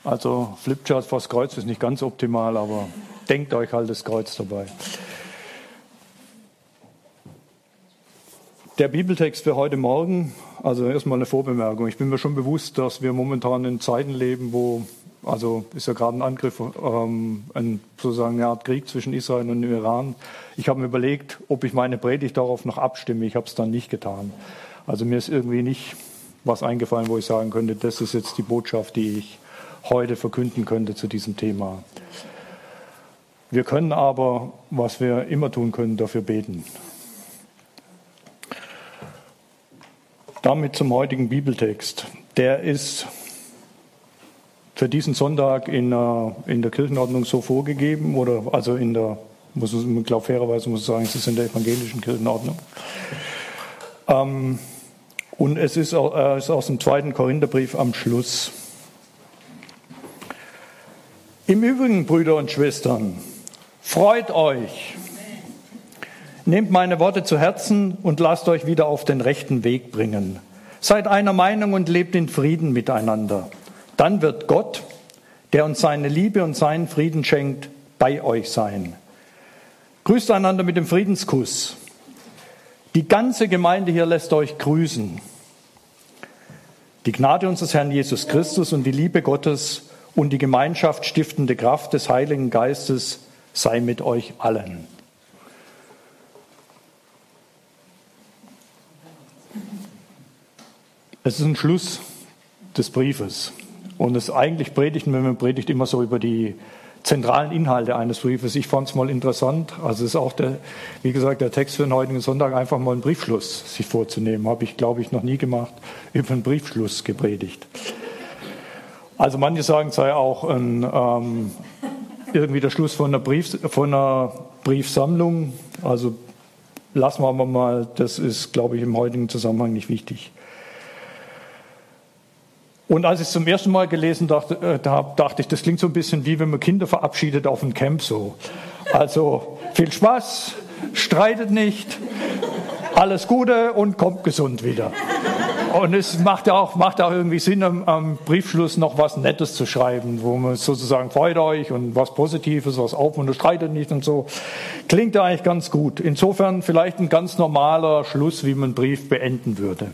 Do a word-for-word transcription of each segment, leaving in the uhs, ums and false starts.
Also Flipchart vors Kreuz ist nicht ganz optimal, aber denkt euch halt das Kreuz dabei. Der Bibeltext für heute Morgen, also erstmal eine Vorbemerkung. Ich bin mir schon bewusst, dass wir momentan in Zeiten leben, wo, also ist ja gerade ein Angriff, ähm, ein, sozusagen eine Art Krieg zwischen Israel und dem Iran. Ich habe mir überlegt, ob ich meine Predigt darauf noch abstimme. Ich habe es dann nicht getan. Also mir ist irgendwie nicht was eingefallen, wo ich sagen könnte, das ist jetzt die Botschaft, die ich heute verkünden könnte zu diesem Thema. Wir können aber, was wir immer tun können, dafür beten. Damit zum heutigen Bibeltext. Der ist für diesen Sonntag in, in der Kirchenordnung so vorgegeben, oder also in der, muss ich glaube fairerweise muss ich sagen, es ist in der evangelischen Kirchenordnung. Ähm, und es ist, äh, ist aus dem zweiten Korintherbrief am Schluss. Im Übrigen, Brüder und Schwestern, freut euch, nehmt meine Worte zu Herzen und lasst euch wieder auf den rechten Weg bringen. Seid einer Meinung und lebt in Frieden miteinander. Dann wird Gott, der uns seine Liebe und seinen Frieden schenkt, bei euch sein. Grüßt einander mit dem Friedenskuss. Die ganze Gemeinde hier lässt euch grüßen. Die Gnade unseres Herrn Jesus Christus und die Liebe Gottes und die Gemeinschaft stiftende Kraft des Heiligen Geistes sei mit euch allen. Es ist ein Schluss des Briefes. Und es eigentlich predigten, wenn man predigt, immer so über die zentralen Inhalte eines Briefes. Ich fand es mal interessant. Also es ist auch, der, wie gesagt, der Text für den heutigen Sonntag, einfach mal einen Briefschluss sich vorzunehmen. Habe ich, glaube ich, noch nie gemacht, über einen Briefschluss gepredigt. Also manche sagen, es sei auch ein, ähm, irgendwie der Schluss von einer, Brief, von einer Briefsammlung. Also lassen wir aber mal, das ist, glaube ich, im heutigen Zusammenhang nicht wichtig. Und als ich es zum ersten Mal gelesen dachte, äh, da dachte ich, das klingt so ein bisschen wie wenn man Kinder verabschiedet auf einem Camp so. Also viel Spaß, streitet nicht, alles Gute und kommt gesund wieder. Und es macht ja auch, macht auch irgendwie Sinn, am, am Briefschluss noch was Nettes zu schreiben, wo man sozusagen freut euch und was Positives, was aufmuntert, streitet nicht und so. Klingt ja eigentlich ganz gut. Insofern vielleicht ein ganz normaler Schluss, wie man einen Brief beenden würde.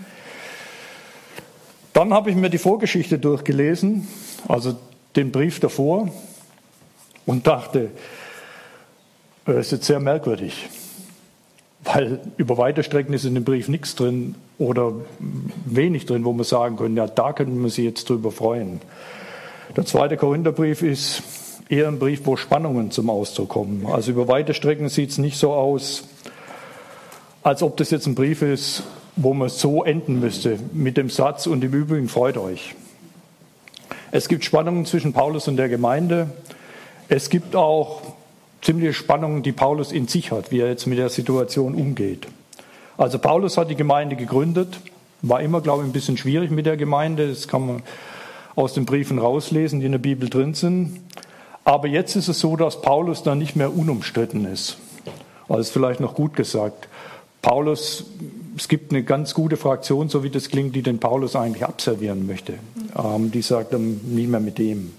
Dann habe ich mir die Vorgeschichte durchgelesen, also den Brief davor, und dachte, das ist jetzt sehr merkwürdig, weil über weite Strecken ist in dem Brief nichts drin oder wenig drin, wo man sagen können, ja, da können wir sich jetzt drüber freuen. Der zweite Korintherbrief ist eher ein Brief, wo Spannungen zum Ausdruck kommen. Also über weite Strecken sieht es nicht so aus, als ob das jetzt ein Brief ist, wo man so enden müsste, mit dem Satz, und im Übrigen freut euch. Es gibt Spannungen zwischen Paulus und der Gemeinde. Es gibt auch ziemliche Spannungen, die Paulus in sich hat, wie er jetzt mit der Situation umgeht. Also Paulus hat die Gemeinde gegründet, war immer, glaube ich, ein bisschen schwierig mit der Gemeinde. Das kann man aus den Briefen rauslesen, die in der Bibel drin sind. Aber jetzt ist es so, dass Paulus dann nicht mehr unumstritten ist. Also ist vielleicht noch gut gesagt. Paulus, es gibt eine ganz gute Fraktion, so wie das klingt, die den Paulus eigentlich abservieren möchte. Ähm, die sagt dann nicht mehr mit dem.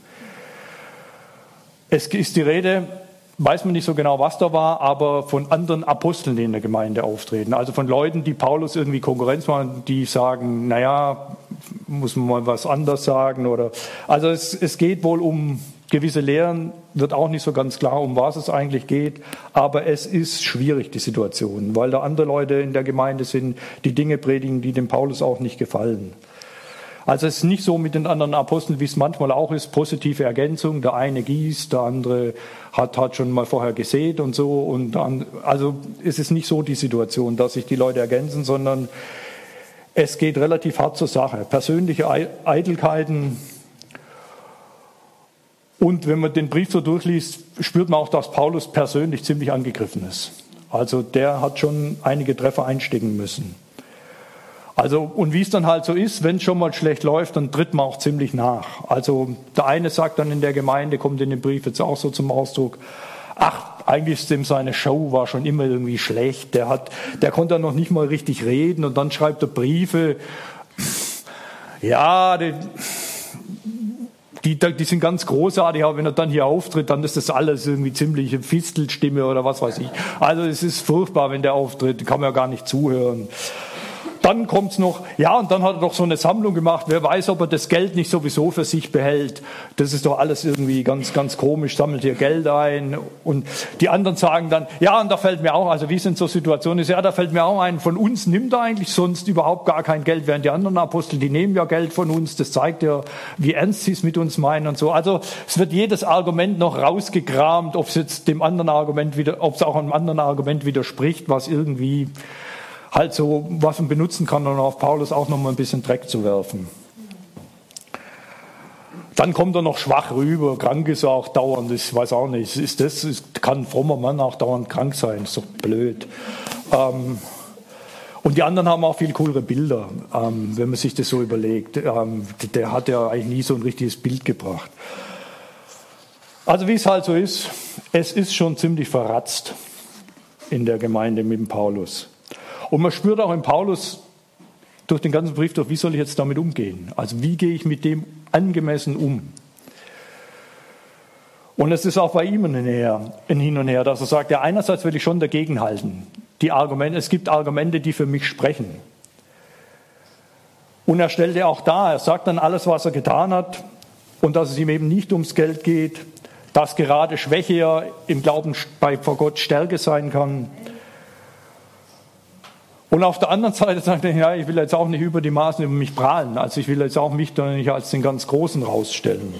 Es ist die Rede, weiß man nicht so genau, was da war, aber von anderen Aposteln, die in der Gemeinde auftreten. Also von Leuten, die Paulus irgendwie Konkurrenz machen, die sagen, naja, muss man mal was anderes sagen. Oder also es, es geht wohl um gewisse Lehren, wird auch nicht so ganz klar, um was es eigentlich geht. Aber es ist schwierig, die Situation, weil da andere Leute in der Gemeinde sind, die Dinge predigen, die dem Paulus auch nicht gefallen. Also es ist nicht so mit den anderen Aposteln, wie es manchmal auch ist, positive Ergänzung. Der eine gießt, der andere hat, hat schon mal vorher gesät und so. Und dann, also es ist nicht so die Situation, dass sich die Leute ergänzen, sondern es geht relativ hart zur Sache. Persönliche Eitelkeiten. Und wenn man den Brief so durchliest, spürt man auch, dass Paulus persönlich ziemlich angegriffen ist. Also der hat schon einige Treffer einstecken müssen. Also, und wie es dann halt so ist, wenn es schon mal schlecht läuft, dann tritt man auch ziemlich nach. Also der eine sagt dann in der Gemeinde, kommt in dem Brief jetzt auch so zum Ausdruck, ach, eigentlich ist dem seine Show war schon immer irgendwie schlecht. Der hat, der konnte dann noch nicht mal richtig reden und dann schreibt er Briefe. Ja, die, die, die sind ganz großartig, aber wenn er dann hier auftritt, dann ist das alles irgendwie ziemlich Fistelstimme oder was weiß ich. Also es ist furchtbar, wenn der auftritt, kann man ja gar nicht zuhören. Dann kommt's noch, ja, und dann hat er doch so eine Sammlung gemacht. Wer weiß, ob er das Geld nicht sowieso für sich behält. Das ist doch alles irgendwie ganz, ganz komisch. Sammelt hier Geld ein. Und die anderen sagen dann, ja, und da fällt mir auch, also wie es in so Situationen ist, ja, da fällt mir auch ein, von uns nimmt er eigentlich sonst überhaupt gar kein Geld, während die anderen Apostel, die nehmen ja Geld von uns. Das zeigt ja, wie ernst sie es mit uns meinen und so. Also es wird jedes Argument noch rausgekramt, ob es jetzt dem anderen Argument wieder, ob es auch einem anderen Argument widerspricht, was irgendwie halt so, was man benutzen kann, um auf Paulus auch noch mal ein bisschen Dreck zu werfen. Dann kommt er noch schwach rüber, krank ist er auch dauernd, ich weiß auch nicht, ist das, ist, kann ein frommer Mann auch dauernd krank sein, ist doch blöd. Ähm, und die anderen haben auch viel coolere Bilder, ähm, wenn man sich das so überlegt. Ähm, der hat ja eigentlich nie so ein richtiges Bild gebracht. Also wie es halt so ist, es ist schon ziemlich verratzt in der Gemeinde mit dem Paulus. Und man spürt auch in Paulus durch den ganzen Brief durch, wie soll ich jetzt damit umgehen? Also wie gehe ich mit dem angemessen um? Und es ist auch bei ihm ein Hin und Her, dass er sagt, ja, einerseits will ich schon dagegenhalten. Die Argumente, es gibt Argumente, die für mich sprechen. Und er stellt ja auch dar, er sagt dann alles, was er getan hat und dass es ihm eben nicht ums Geld geht, dass gerade Schwäche ja im Glauben bei, vor Gott Stärke sein kann. Und auf der anderen Seite sagt er, ja, ich will jetzt auch nicht über die Maßen über mich prahlen. Also ich will jetzt auch mich da nicht als den ganz Großen rausstellen.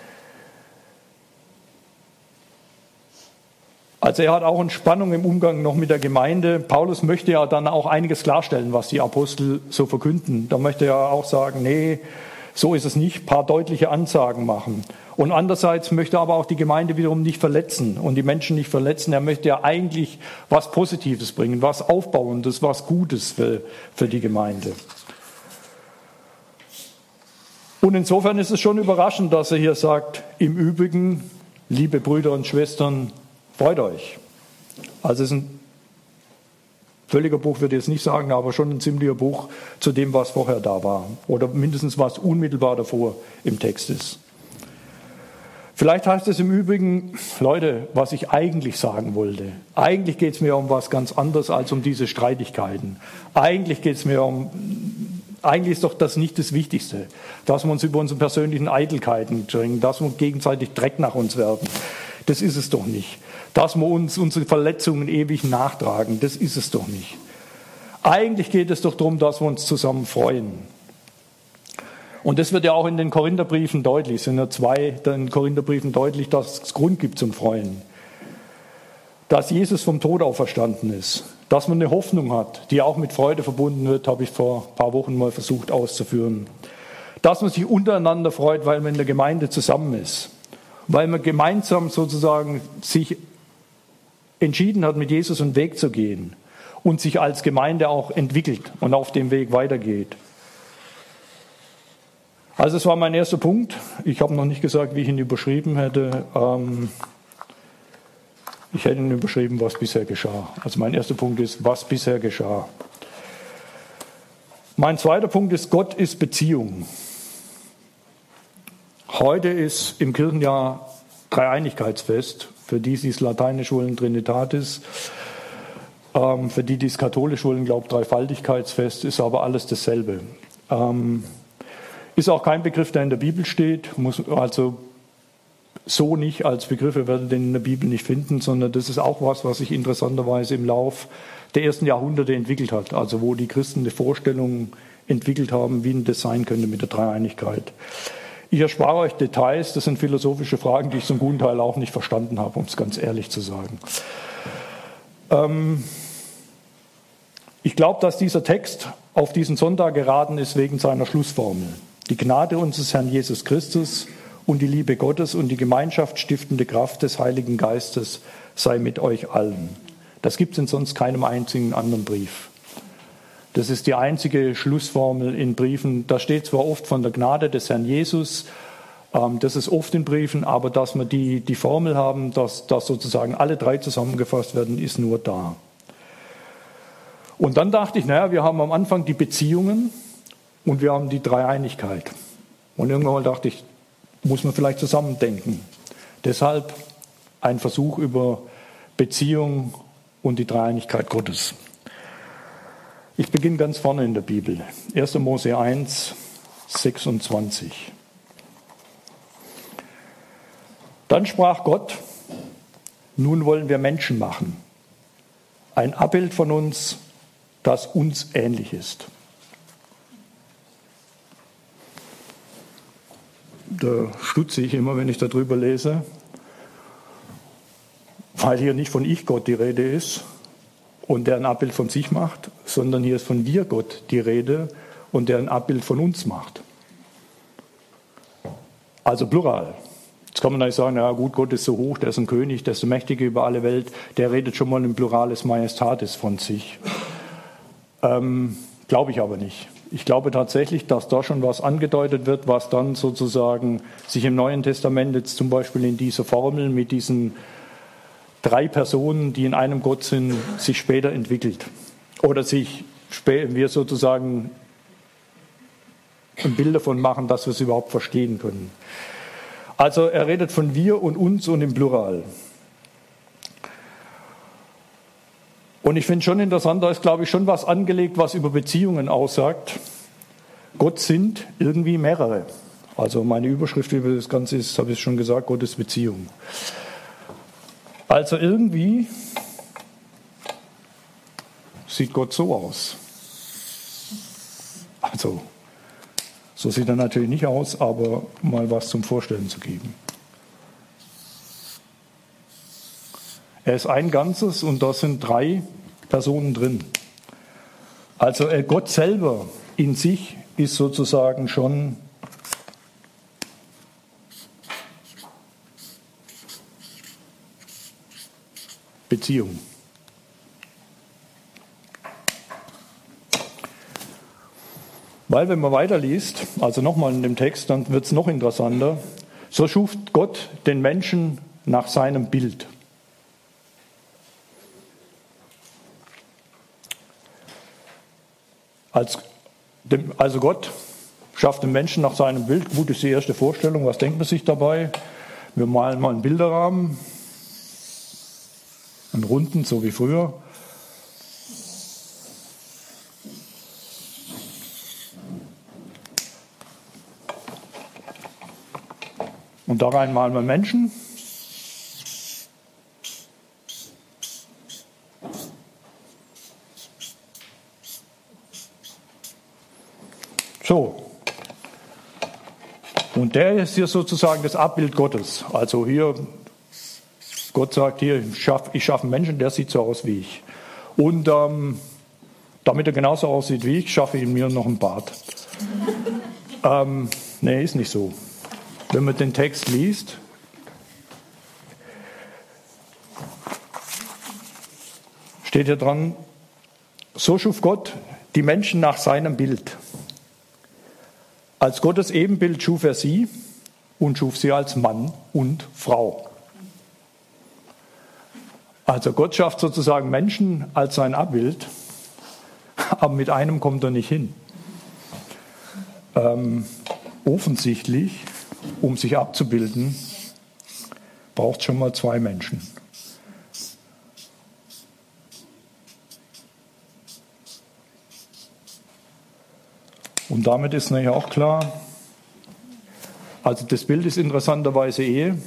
Also er hat auch eine Spannung im Umgang noch mit der Gemeinde. Paulus möchte ja dann auch einiges klarstellen, was die Apostel so verkünden. Da möchte er auch sagen, nee, so ist es nicht, ein paar deutliche Ansagen machen. Und andererseits möchte er aber auch die Gemeinde wiederum nicht verletzen und die Menschen nicht verletzen. Er möchte ja eigentlich was Positives bringen, was Aufbauendes, was Gutes für, für die Gemeinde. Und insofern ist es schon überraschend, dass er hier sagt, im Übrigen, liebe Brüder und Schwestern, freut euch. Also es ist ein völliger Bruch, würde ich jetzt nicht sagen, aber schon ein ziemlicher Bruch zu dem, was vorher da war. Oder mindestens was unmittelbar davor im Text ist. Vielleicht heißt es im Übrigen, Leute, was ich eigentlich sagen wollte. Eigentlich geht es mir um was ganz anderes als um diese Streitigkeiten. Eigentlich geht es mir um, eigentlich ist doch das nicht das Wichtigste, dass wir uns über unsere persönlichen Eitelkeiten bringen, dass wir gegenseitig Dreck nach uns werfen. Das ist es doch nicht. Dass wir uns unsere Verletzungen ewig nachtragen, das ist es doch nicht. Eigentlich geht es doch darum, dass wir uns zusammen freuen. Und das wird ja auch in den Korintherbriefen deutlich. Es sind ja zwei in den Korintherbriefen deutlich, dass es Grund gibt zum Freuen. Dass Jesus vom Tod auferstanden ist. Dass man eine Hoffnung hat, die auch mit Freude verbunden wird, habe ich vor ein paar Wochen mal versucht auszuführen. Dass man sich untereinander freut, weil man in der Gemeinde zusammen ist. Weil man gemeinsam sozusagen sich entschieden hat, mit Jesus einen Weg zu gehen und sich als Gemeinde auch entwickelt und auf dem Weg weitergeht. Also das war mein erster Punkt. Ich habe noch nicht gesagt, wie ich ihn überschrieben hätte. Ähm, ich hätte ihn überschrieben, was bisher geschah. Also mein erster Punkt ist, was bisher geschah. Mein zweiter Punkt ist, Gott ist Beziehung. Heute ist im Kirchenjahr Dreieinigkeitsfest. Für die, die es lateinisch wollen, Trinitatis. Ähm, für die, die es katholisch wollen, glaube ich, Dreifaltigkeitsfest, ist aber alles dasselbe. Ähm, ist auch kein Begriff, der in der Bibel steht, muss also so nicht als Begriff, ihr werdet den in der Bibel nicht finden, sondern das ist auch was, was sich interessanterweise im Lauf der ersten Jahrhunderte entwickelt hat. Also wo die Christen eine Vorstellung entwickelt haben, wie das sein könnte mit der Dreieinigkeit. Ich erspare euch Details, das sind philosophische Fragen, die ich zum guten Teil auch nicht verstanden habe, um es ganz ehrlich zu sagen. Ähm ich glaube, dass dieser Text auf diesen Sonntag geraten ist wegen seiner Schlussformel. Die Gnade unseres Herrn Jesus Christus und die Liebe Gottes und die Gemeinschaft stiftende Kraft des Heiligen Geistes sei mit euch allen. Das gibt es in sonst keinem einzigen anderen Brief. Das ist die einzige Schlussformel in Briefen. Da steht zwar oft von der Gnade des Herrn Jesus, ähm, das ist oft in Briefen, aber dass wir die, die Formel haben, dass, dass sozusagen alle drei zusammengefasst werden, ist nur da. Und dann dachte ich, naja, wir haben am Anfang die Beziehungen und wir haben die Dreieinigkeit. Und irgendwann mal dachte ich, muss man vielleicht zusammendenken. Deshalb ein Versuch über Beziehung und die Dreieinigkeit Gottes. Ich beginne ganz vorne in der Bibel. erster Mose eins, sechsundzwanzig. Dann sprach Gott: Nun wollen wir Menschen machen, ein Abbild von uns, das uns ähnlich ist. Da stutze ich immer, wenn ich darüber lese, weil hier nicht von Ich Gott die Rede ist und der ein Abbild von sich macht, sondern hier ist von wir Gott die Rede und der ein Abbild von uns macht. Also Plural. Jetzt kann man nicht sagen, ja gut, Gott ist so hoch, der ist ein König, der ist so mächtig über alle Welt, der redet schon mal im Pluralis Majestatis von sich. Ähm, glaube ich aber nicht. Ich glaube tatsächlich, dass da schon was angedeutet wird, was dann sozusagen sich im Neuen Testament jetzt zum Beispiel in dieser Formel mit diesen drei Personen, die in einem Gott sind, sich später entwickelt. Oder sich wir sozusagen ein Bild davon machen, dass wir es überhaupt verstehen können. Also er redet von wir und uns und im Plural. Und ich finde schon interessant, da ist, glaube ich, schon was angelegt, was über Beziehungen aussagt. Gott sind irgendwie mehrere. Also meine Überschrift über das Ganze ist, habe ich schon gesagt, Gott ist Beziehung. Also irgendwie sieht Gott so aus. Also so sieht er natürlich nicht aus, aber mal was zum Vorstellen zu geben. Er ist ein Ganzes und da sind drei Personen drin. Also Gott selber in sich ist sozusagen schon Beziehung. Weil wenn man weiterliest, also nochmal in dem Text, dann wird es noch interessanter. So schuf Gott den Menschen nach seinem Bild. Als, also Gott schafft den Menschen nach seinem Bild. Gut, ist die erste Vorstellung. Was denkt man sich dabei? Wir malen mal einen Bilderrahmen, einen runden, so wie früher. Und da rein malen wir Menschen. So. Und der ist hier sozusagen das Abbild Gottes. Also hier, Gott sagt hier, ich schaffe ich schaff einen Menschen, der sieht so aus wie ich. Und ähm, damit er genauso aussieht wie ich, schaffe ich mir noch einen Bart. ähm, nee, ist nicht so. Wenn man den Text liest, steht hier dran, so schuf Gott die Menschen nach seinem Bild. Als Gottes Ebenbild schuf er sie und schuf sie als Mann und Frau. Also Gott schafft sozusagen Menschen als sein Abbild, aber mit einem kommt er nicht hin. Ähm, offensichtlich, um sich abzubilden, braucht es schon mal zwei Menschen. Und damit ist natürlich auch klar, also das Bild ist interessanterweise Ehe.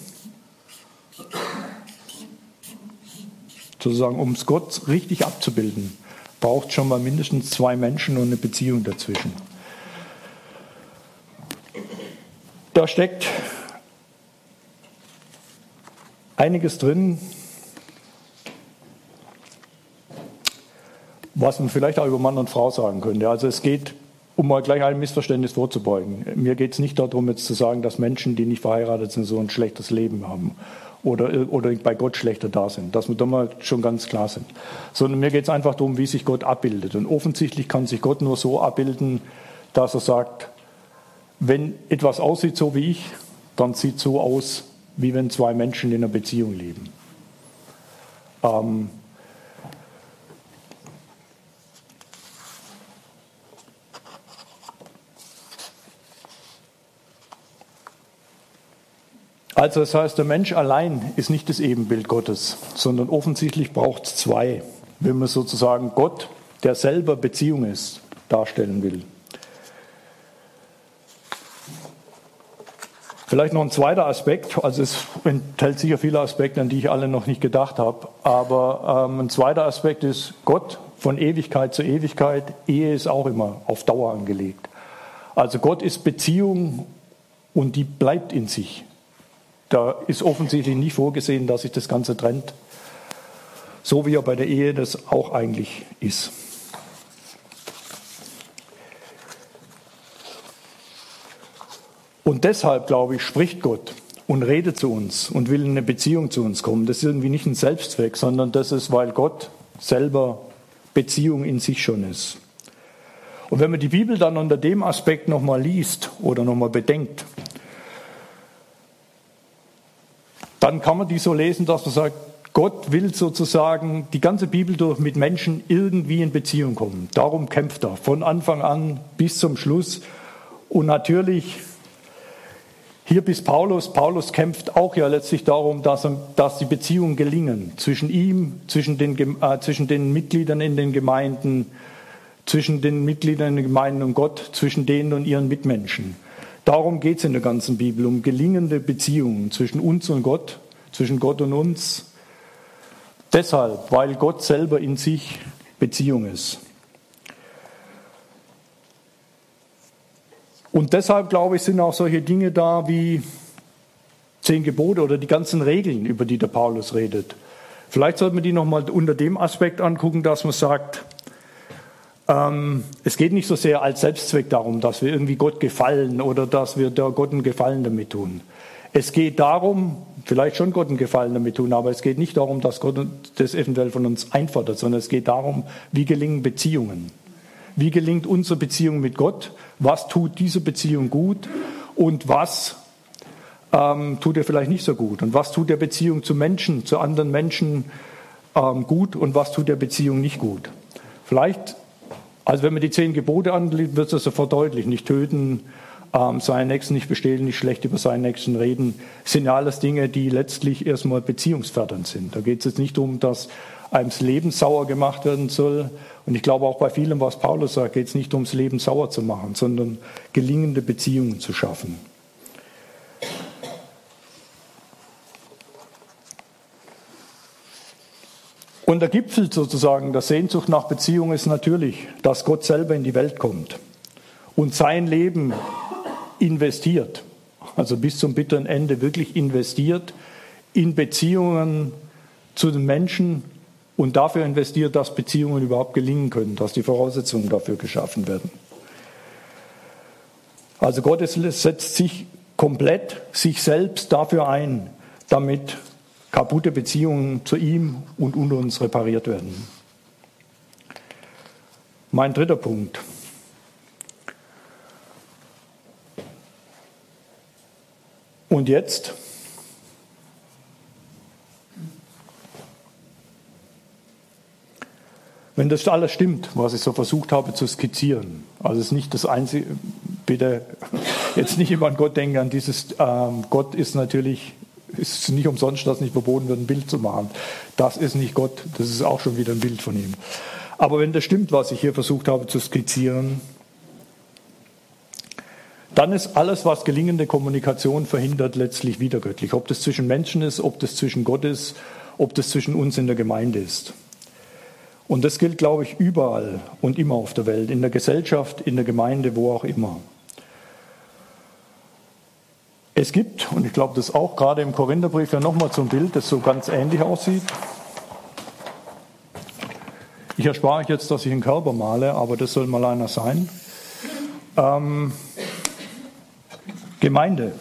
Sozusagen, um es Gott richtig abzubilden, braucht es schon mal mindestens zwei Menschen und eine Beziehung dazwischen. Da steckt einiges drin, was man vielleicht auch über Mann und Frau sagen könnte. Also es geht, um mal gleich einem Missverständnis vorzubeugen. Mir geht es nicht darum, jetzt zu sagen, dass Menschen, die nicht verheiratet sind, so ein schlechtes Leben haben oder, oder bei Gott schlechter da sind, dass wir da mal schon ganz klar sind. Sondern mir geht es einfach darum, wie sich Gott abbildet. Und offensichtlich kann sich Gott nur so abbilden, dass er sagt, wenn etwas aussieht so wie ich, dann sieht es so aus, wie wenn zwei Menschen in einer Beziehung leben. Ähm, Also das heißt, der Mensch allein ist nicht das Ebenbild Gottes, sondern offensichtlich braucht es zwei, wenn man sozusagen Gott, der selber Beziehung ist, darstellen will. Vielleicht noch ein zweiter Aspekt, also es enthält sicher viele Aspekte, an die ich alle noch nicht gedacht habe, aber ähm, ein zweiter Aspekt ist Gott von Ewigkeit zu Ewigkeit. Ehe ist auch immer auf Dauer angelegt. Also Gott ist Beziehung und die bleibt in sich. Da ist offensichtlich nie vorgesehen, dass sich das Ganze trennt, so wie er bei der Ehe das auch eigentlich ist. Und deshalb, glaube ich, spricht Gott und redet zu uns und will in eine Beziehung zu uns kommen. Das ist irgendwie nicht ein Selbstzweck, sondern das ist, weil Gott selber Beziehung in sich schon ist. Und wenn man die Bibel dann unter dem Aspekt nochmal liest oder nochmal bedenkt, dann kann man die so lesen, dass man sagt, Gott will sozusagen die ganze Bibel durch mit Menschen irgendwie in Beziehung kommen. Darum kämpft er von Anfang an bis zum Schluss. Und natürlich hier bis Paulus. Paulus kämpft auch ja letztlich darum, dass, dass die Beziehungen gelingen zwischen ihm, zwischen den, äh, zwischen den Mitgliedern in den Gemeinden, zwischen den Mitgliedern in den Gemeinden und Gott, zwischen denen und ihren Mitmenschen. Darum geht es in der ganzen Bibel, um gelingende Beziehungen zwischen uns und Gott, zwischen Gott und uns. Deshalb, weil Gott selber in sich Beziehung ist. Und deshalb, glaube ich, sind auch solche Dinge da wie zehn Gebote oder die ganzen Regeln, über die der Paulus redet. Vielleicht sollte man die nochmal unter dem Aspekt angucken, dass man sagt, ähm, es geht nicht so sehr als Selbstzweck darum, dass wir irgendwie Gott gefallen oder dass wir der Gott einen Gefallen damit tun. Es geht darum, vielleicht schon Gott einen Gefallen damit tun, aber es geht nicht darum, dass Gott das eventuell von uns einfordert, sondern es geht darum, wie gelingen Beziehungen. Wie gelingt unsere Beziehung mit Gott? Was tut diese Beziehung gut? Und was ähm, tut er vielleicht nicht so gut? Und was tut der Beziehung zu Menschen, zu anderen Menschen ähm, gut? Und was tut der Beziehung nicht gut? Vielleicht, also wenn man die zehn Gebote ansieht, wird es sofort deutlich. Nicht töten, ähm, seinen Nächsten nicht bestehlen, nicht schlecht über seinen Nächsten reden. Das sind ja alles Dinge, die letztlich erstmal beziehungsfördernd sind. Da geht es jetzt nicht darum, dass einem das Leben sauer gemacht werden soll. Und ich glaube auch bei vielem, was Paulus sagt, geht es nicht ums Leben sauer zu machen, sondern gelingende Beziehungen zu schaffen. Und der Gipfel sozusagen der Sehnsucht nach Beziehung ist natürlich, dass Gott selber in die Welt kommt und sein Leben investiert, also bis zum bitteren Ende wirklich investiert in Beziehungen zu den Menschen und dafür investiert, dass Beziehungen überhaupt gelingen können, dass die Voraussetzungen dafür geschaffen werden. Also Gott setzt sich komplett, sich selbst dafür ein, damit kaputte Beziehungen zu ihm und unter uns repariert werden. Mein dritter Punkt. Und jetzt? Wenn das alles stimmt, was ich so versucht habe zu skizzieren, also es ist nicht das Einzige, bitte jetzt nicht immer an Gott denken, an dieses, ähm, Gott ist natürlich, ist nicht umsonst, dass nicht verboten wird, ein Bild zu machen. Das ist nicht Gott, das ist auch schon wieder ein Bild von ihm. Aber wenn das stimmt, was ich hier versucht habe zu skizzieren, dann ist alles, was gelingende Kommunikation verhindert, letztlich widergöttlich. Ob das zwischen Menschen ist, ob das zwischen Gott ist, ob das zwischen uns in der Gemeinde ist. Und das gilt, glaube ich, überall und immer auf der Welt, in der Gesellschaft, in der Gemeinde, wo auch immer. Es gibt, und ich glaube, das auch gerade im Korintherbrief ja nochmal so ein Bild, das so ganz ähnlich aussieht. Ich erspare euch jetzt, dass ich einen Körper male, aber das soll mal einer sein. Ähm, Gemeinde.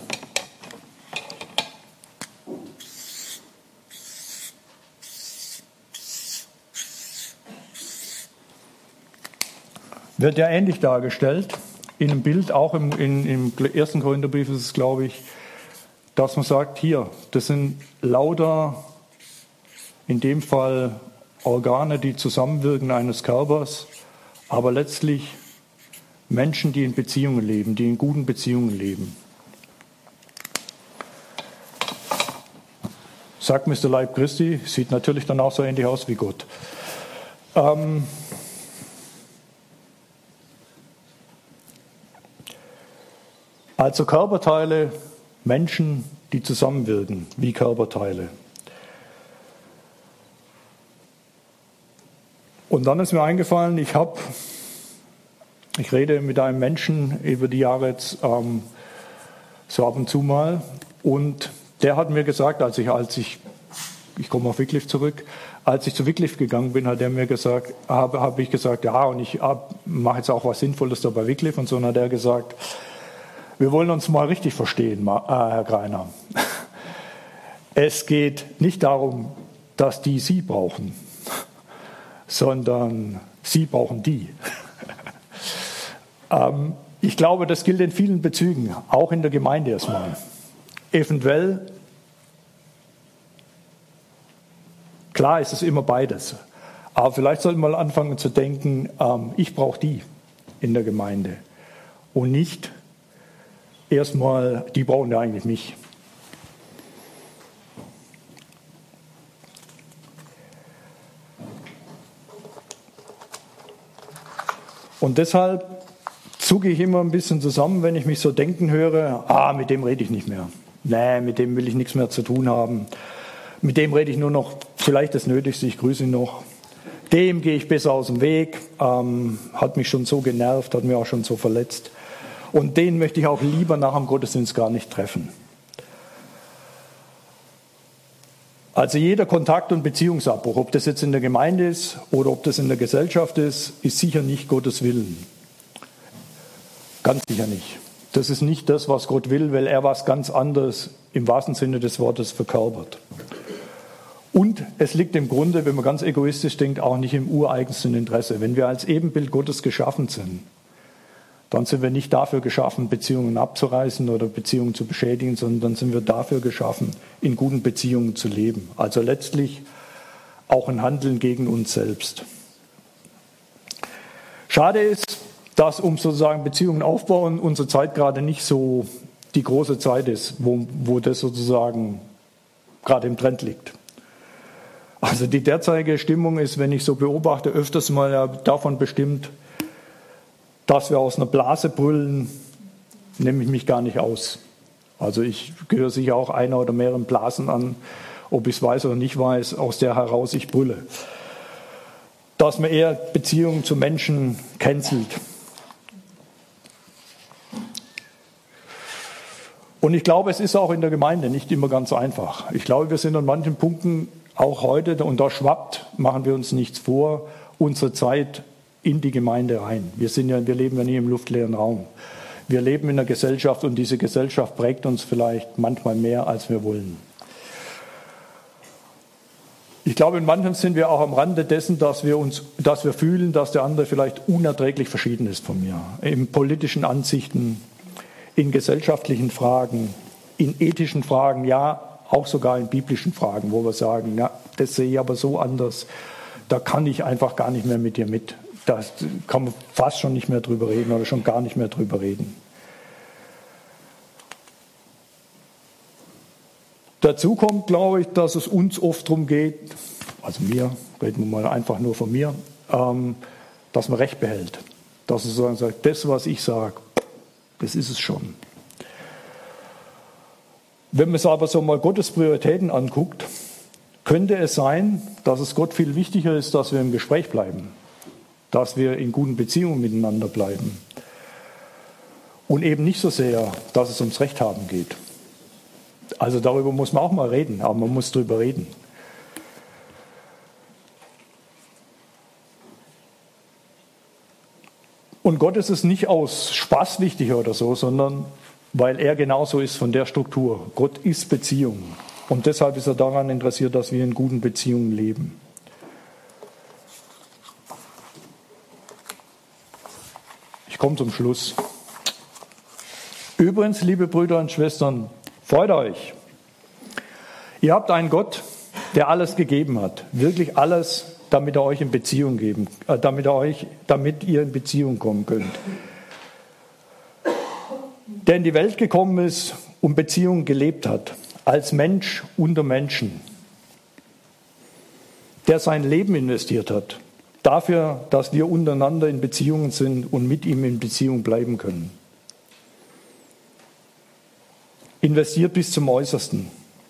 Wird ja ähnlich dargestellt, in einem Bild, auch im, in, im ersten Korintherbrief ist es, glaube ich, dass man sagt, hier, das sind lauter, in dem Fall Organe, die zusammenwirken eines Körpers, aber letztlich Menschen, die in Beziehungen leben, die in guten Beziehungen leben. sagt mir der Leib Christi, sieht natürlich dann auch so ähnlich aus wie Gott. Ähm, also Körperteile, Menschen, die zusammenwirken, wie Körperteile. Und dann ist mir eingefallen, ich habe, ich rede mit einem Menschen über die Jahre jetzt ähm, so ab und zu mal, und der hat mir gesagt, als ich, als ich, ich komme auf Wycliffe zurück, als ich zu Wycliffe gegangen bin, hat er mir gesagt, habe, habe ich gesagt, ja, und ich mache jetzt auch was Sinnvolles da bei Wycliffe, und so, und hat er gesagt, wir wollen uns mal richtig verstehen, Herr Greiner. Es geht nicht darum, dass die Sie brauchen, sondern Sie brauchen die. ähm, ich glaube, das gilt in vielen Bezügen, auch in der Gemeinde erstmal. Eventuell, klar ist es immer beides, aber vielleicht sollten wir mal anfangen zu denken, ähm, ich brauche die in der Gemeinde und nicht erstmal, die brauchen ja eigentlich mich. Und deshalb zucke ich immer ein bisschen zusammen, wenn ich mich so denken höre, ah, mit dem rede ich nicht mehr. Nee, mit dem will ich nichts mehr zu tun haben. Mit dem rede ich nur noch vielleicht das Nötigste, ich grüße ihn noch. Dem gehe ich besser aus dem Weg, ähm, hat mich schon so genervt, hat mich auch schon so verletzt. Und den möchte ich auch lieber nach dem Gottesdienst gar nicht treffen. Also jeder Kontakt- und Beziehungsabbruch, ob das jetzt in der Gemeinde ist oder ob das in der Gesellschaft ist, ist sicher nicht Gottes Willen. Ganz sicher nicht. Das ist nicht das, was Gott will, weil er was ganz anderes im wahrsten Sinne des Wortes verkörpert. Und es liegt im Grunde, wenn man ganz egoistisch denkt, auch nicht im ureigensten Interesse. Wenn wir als Ebenbild Gottes geschaffen sind, dann sind wir nicht dafür geschaffen, Beziehungen abzureißen oder Beziehungen zu beschädigen, sondern dann sind wir dafür geschaffen, in guten Beziehungen zu leben. Also letztlich auch ein Handeln gegen uns selbst. Schade ist, dass, um sozusagen Beziehungen aufbauen, unsere Zeit gerade nicht so die große Zeit ist, wo, wo das sozusagen gerade im Trend liegt. Also die derzeitige Stimmung ist, wenn ich so beobachte, öfters mal ja davon bestimmt, dass wir aus einer Blase brüllen, nehme ich mich gar nicht aus. Also ich gehöre sicher auch einer oder mehreren Blasen an, ob ich es weiß oder nicht weiß, aus der heraus ich brülle. Dass man eher Beziehungen zu Menschen cancelt. Und ich glaube, es ist auch in der Gemeinde nicht immer ganz einfach. Ich glaube, wir sind an manchen Punkten auch heute, und da schwappt, machen wir uns nichts vor, unsere Zeit in die Gemeinde rein. Wir sind ja, wir leben ja nie im luftleeren Raum. Wir leben in einer Gesellschaft, und diese Gesellschaft prägt uns vielleicht manchmal mehr, als wir wollen. Ich glaube, in manchem sind wir auch am Rande dessen, dass wir uns, dass wir fühlen, dass der andere vielleicht unerträglich verschieden ist von mir. In politischen Ansichten, in gesellschaftlichen Fragen, in ethischen Fragen, ja, auch sogar in biblischen Fragen, wo wir sagen, ja, das sehe ich aber so anders, da kann ich einfach gar nicht mehr mit dir mit. Da kann man fast schon nicht mehr drüber reden oder schon gar nicht mehr drüber reden. Dazu kommt, glaube ich, dass es uns oft darum geht, also mir, reden wir mal einfach nur von mir, ähm, dass man Recht behält. Dass man sozusagen sagt, das, was ich sage, das ist es schon. Wenn man es aber so mal Gottes Prioritäten anguckt, könnte es sein, dass es Gott viel wichtiger ist, dass wir im Gespräch bleiben, dass wir in guten Beziehungen miteinander bleiben und eben nicht so sehr, dass es ums Recht haben geht. Also darüber muss man auch mal reden, aber man muss drüber reden. Und Gott ist es nicht aus Spaß wichtig oder so, sondern weil er genauso ist von der Struktur. Gott ist Beziehung. Und deshalb ist er daran interessiert, dass wir in guten Beziehungen leben. Ich komme zum Schluss. Übrigens, liebe Brüder und Schwestern, freut euch. Ihr habt einen Gott, der alles gegeben hat. Wirklich alles, damit er euch in Beziehung geben, äh, damit er euch, damit ihr in Beziehung kommen könnt. Der in die Welt gekommen ist und Beziehungen gelebt hat. Als Mensch unter Menschen. der sein Leben investiert hat, dafür, dass wir untereinander in Beziehungen sind und mit ihm in Beziehung bleiben können. Investiert bis zum Äußersten.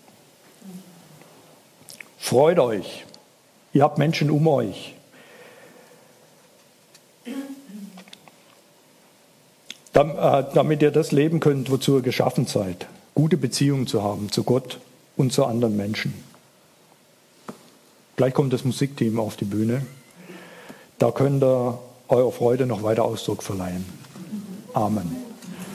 Freut euch. Ihr habt Menschen um euch. Damit ihr das leben könnt, wozu ihr geschaffen seid. Gute Beziehungen zu haben zu Gott und zu anderen Menschen. Gleich kommt das Musikteam auf die Bühne. Da könnt ihr eurer Freude noch weiter Ausdruck verleihen. Amen.